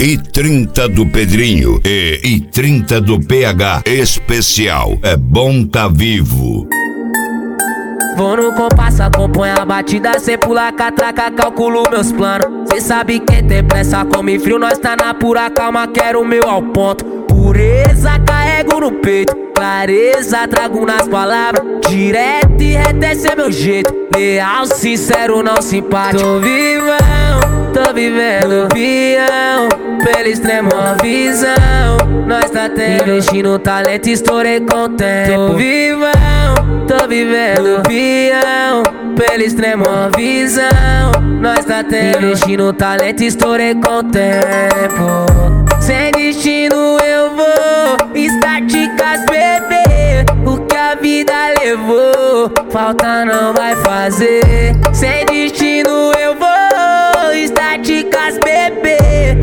e 30 do Pedrinho e 30 do PH. Especial É Bom Tá Vivo. Vou no compasso, acompanha a batida, cê pula catraca, calculo meus planos. Cê sabe quem tem pressa come frio, nós tá na pura calma, quero o meu ao ponto. Pureza carrego no peito, clareza trago nas palavras. Direto e reto esse é meu jeito, leal, sincero, não simpático. Tô vivão, tô vivendo peão, pelo extremo a visão. Nós tá tendo, investindo talento, estourei com o tempo. Tô vivão, tô vivendo peão, pelo extremo a visão. Nós tá tendo, investindo talento, estourei com o tempo. Sem destino eu vou, estaticas bebê. O que a vida levou, falta não vai fazer. Sem destino eu vou, estaticas bebê.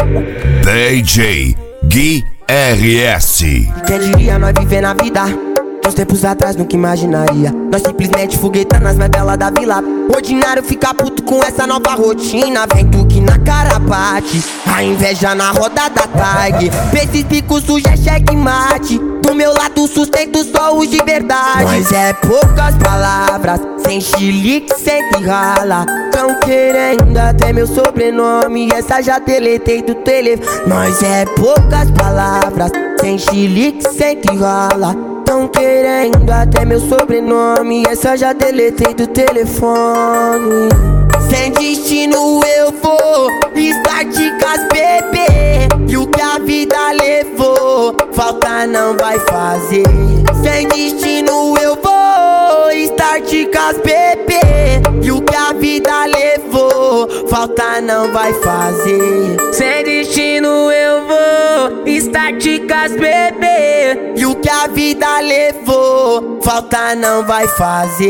DJ Gui RS. Quem diria nós viver na vida? Uns tempos atrás nunca imaginaria. Nós simplesmente foguetando nas mais belas da vila. Ordinário fica puto com essa nova rotina. Vem tu que na cara bate, a inveja na roda da tag. Esses picos sujos é checkmate. Do meu lado sustento só os de verdade. Nós é poucas palavras, sem chilique, sem rala. Tão querendo até meu sobrenome, essa já deletei do telefone. Nós é poucas palavras, sem chilique, sem rala. Tão querendo até meu sobrenome, essa já deletei do telefone. Sem destino eu vou, estaticas bebê. E o que a vida levou, falta não vai fazer. Sem destino eu vou, estaticas bebê. E o que a vida levou, falta não vai fazer. Sem destino eu vou, estaticas bebê. E o que a vida levou, falta não vai fazer.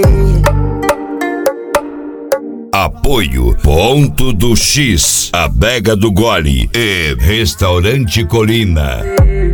Apoio Ponto do X, Adega do Gole e Restaurante Colina.